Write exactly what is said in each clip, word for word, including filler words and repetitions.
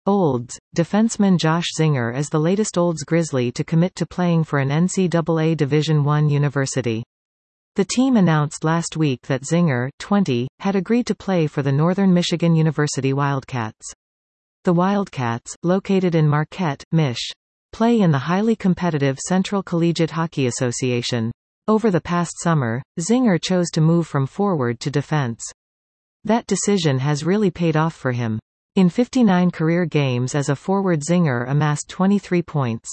Olds, defenseman Josh Zinger is the latest Olds Grizzly to commit to playing for an N C double A Division one university. The team announced last week that Zinger, twenty, had agreed to play for the Northern Michigan University Wildcats. The Wildcats, located in Marquette, Mich. play in the highly competitive Central Collegiate Hockey Association. Over the past summer, Zinger chose to move from forward to defense. That decision has really paid off for him. In fifty-nine career games as a forward, Zinger amassed twenty-three points.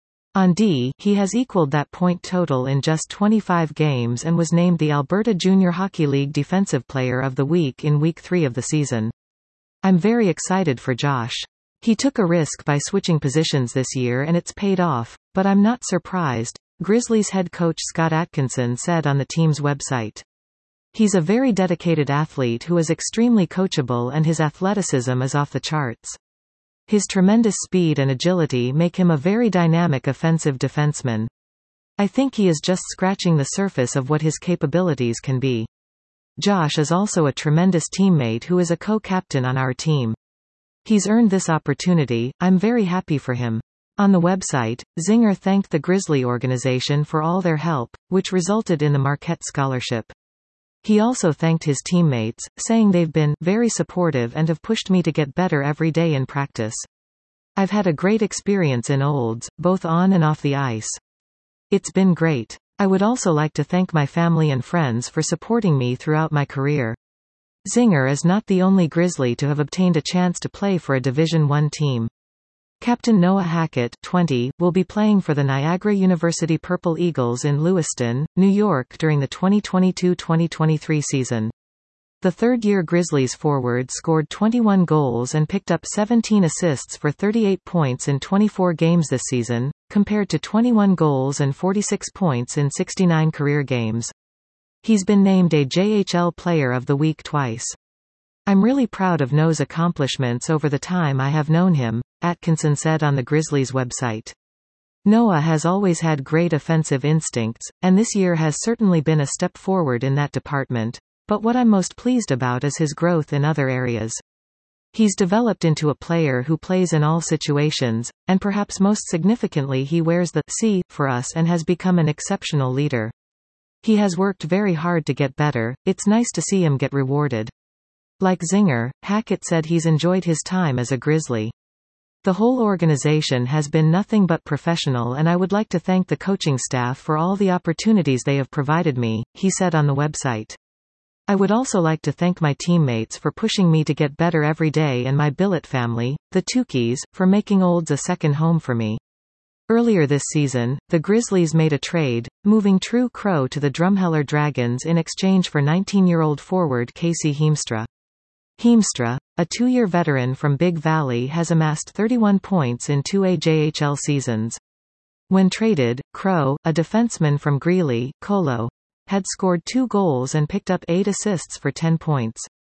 On D, he has equaled that point total in just twenty-five games and was named the Alberta Junior Hockey League Defensive Player of the Week in Week three of the season. I'm very excited for Josh. He took a risk by switching positions this year and it's paid off, but I'm not surprised, Grizzlies head coach Scott Atkinson said on the team's website. He's a very dedicated athlete who is extremely coachable and his athleticism is off the charts. His tremendous speed and agility make him a very dynamic offensive defenseman. I think he is just scratching the surface of what his capabilities can be. Josh is also a tremendous teammate who is a co-captain on our team. He's earned this opportunity, I'm very happy for him. On the website, Zinger thanked the Grizzly organization for all their help, which resulted in the Marquette scholarship. He also thanked his teammates, saying they've been very supportive and have pushed me to get better every day in practice. I've had a great experience in Olds, both on and off the ice. It's been great. I would also like to thank my family and friends for supporting me throughout my career. Zinger is not the only Grizzly to have obtained a chance to play for a Division one team. Captain Noah Hackett, twenty, will be playing for the Niagara University Purple Eagles in Lewiston, New York during the twenty twenty-two twenty twenty-three season. The third-year Grizzlies forward scored twenty-one goals and picked up seventeen assists for thirty-eight points in twenty-four games this season, compared to twenty-one goals and forty-six points in sixty-nine career games. He's been named a J H L Player of the Week twice. I'm really proud of Noah's accomplishments over the time I have known him, Atkinson said on the Grizzlies website. Noah has always had great offensive instincts, and this year has certainly been a step forward in that department, but what I'm most pleased about is his growth in other areas. He's developed into a player who plays in all situations, and perhaps most significantly he wears the C for us and has become an exceptional leader. He has worked very hard to get better, it's nice to see him get rewarded. Like Zinger, Hackett said he's enjoyed his time as a Grizzly. The whole organization has been nothing but professional and I would like to thank the coaching staff for all the opportunities they have provided me, he said on the website. I would also like to thank my teammates for pushing me to get better every day and my billet family, the Tukis, for making Olds a second home for me. Earlier this season, the Grizzlies made a trade, moving True Crow to the Drumheller Dragons in exchange for nineteen-year-old forward Casey Heemstra. Heemstra, a two-year veteran from Big Valley, has amassed thirty-one points in two A J H L seasons. When traded, Crow, a defenseman from Greeley, Colo, had scored two goals and picked up eight assists for ten points.